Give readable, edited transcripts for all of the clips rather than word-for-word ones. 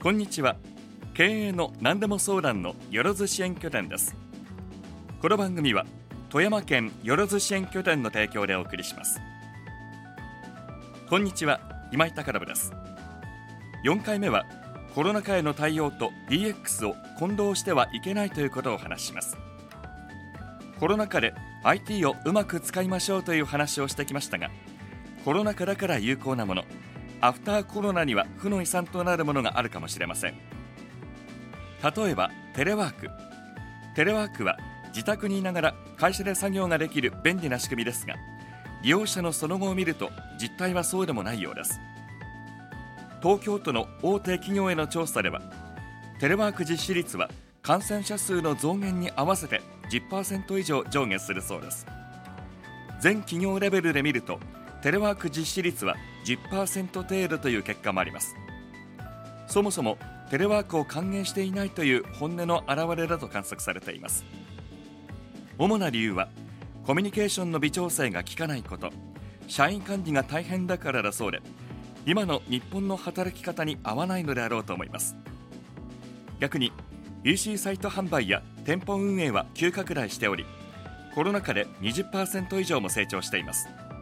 こんにちは。経営の何でも相談のよろず支援拠点です。この番組は富山県よろず支援拠点の提供でお送りします。こんにちは、今井隆信です。4回目はコロナ禍への対応と DX を混同してはいけないということをお話しします。コロナ禍で IT をうまく使いましょうという話をしてきましたが、コロナ禍だから有効なもの、アフターコロナには負の遺産となるものがあるかもしれません。例えばテレワーク。テレワークは自宅にいながら会社で作業ができる便利な仕組みですが、利用者のその後を見ると実態はそうでもないようです。東京都の大手企業への調査では、テレワーク実施率は感染者数の増減に合わせて 10% 以上上下するそうです。全企業レベルで見るとテレワーク実施率は 10% 程度という結果もあります。そもそもテレワークを歓迎していないという本音の表れだと観測されています。主な理由はコミュニケーションの微調整が効かないこと、社員管理が大変だからだそうで、今の日本の働き方に合わないのであろうと思います。逆に EC サイト販売や店舗運営は急拡大しており、コロナ禍で 20% 以上も成長しています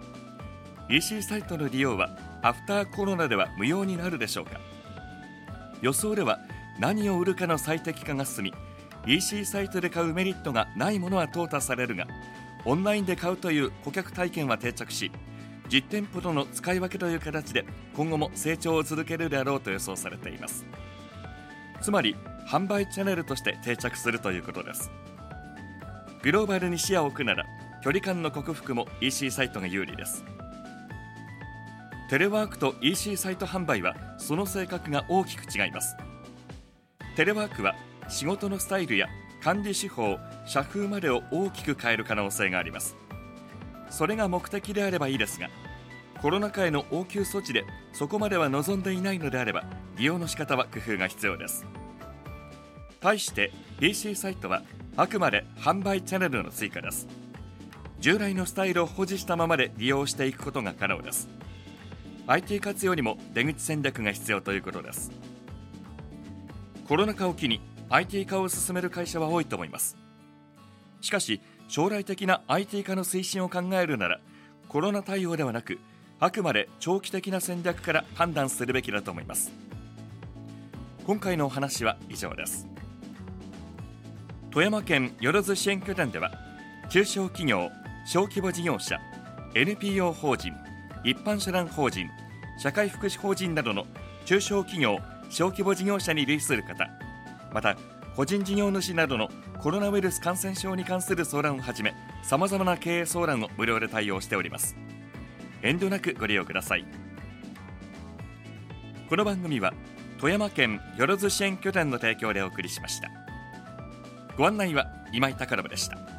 。EC サイトの利用はアフターコロナでは無用になるでしょうか。予想では何を売るかの最適化が進み、 EC サイトで買うメリットがないものは淘汰されるが、オンラインで買うという顧客体験は定着し、実店舗との使い分けという形で今後も成長を続けるであろうと予想されています。つまり販売チャンネルとして定着するということです。グローバルに視野を置くなら距離感の克服も EC サイトが有利です。テレワークと EC サイト販売はその性格が大きく違います。テレワークは仕事のスタイルや管理手法、社風までを大きく変える可能性があります。それが目的であればいいですが、コロナ禍への応急措置でそこまでは望んでいないのであれば、利用の仕方は工夫が必要です。対して EC サイトはあくまで販売チャンネルの追加です。従来のスタイルを保持したままで利用していくことが可能です。IT 活用にも出口戦略が必要ということです。コロナ禍を機に IT 化を進める会社は多いと思います。しかし将来的な IT 化の推進を考えるなら、コロナ対応ではなく、あくまで長期的な戦略から判断するべきだと思います。今回のお話は以上です。富山県よろず支援拠点では、中小企業、小規模事業者、 NPO 法人、一般社団法人、社会福祉法人などの中小企業・小規模事業者に類する方、また個人事業主などのコロナウイルス感染症に関する相談をはじめ、さまざまな経営相談を無料で対応しております。遠慮なくご利用ください。この番組は富山県よろず支援拠点の提供でお送りしました。ご案内は今井隆信でした。